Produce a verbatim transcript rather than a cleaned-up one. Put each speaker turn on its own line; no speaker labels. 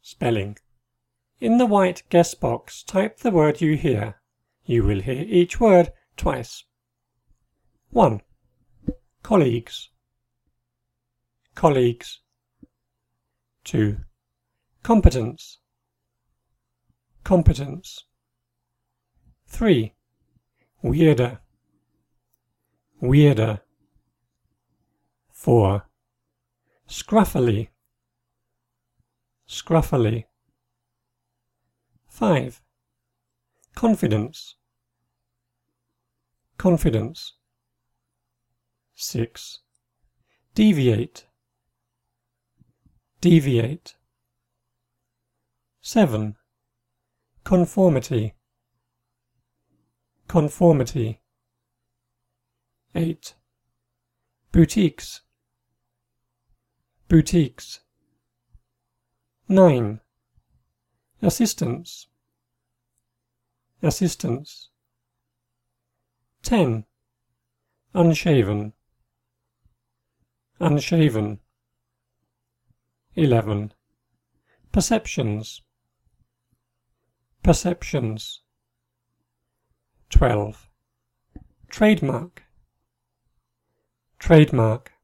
Spelling. In the white guess box, type the word you hear. You will hear each word twice. one. Colleagues. Colleagues. two. Competence. Competence. three. Weirder. Weirder. four. Scruffily. Scruffily. five. Confidence. Confidence. six. Deviate. Deviate. seven. Conformity. Conformity. eight. Boutiques. Boutiques. nine. Assistance. Assistance. ten. Unshaven. Unshaven. eleven. Perceptions. Perceptions. twelve. Trademark. Trademark.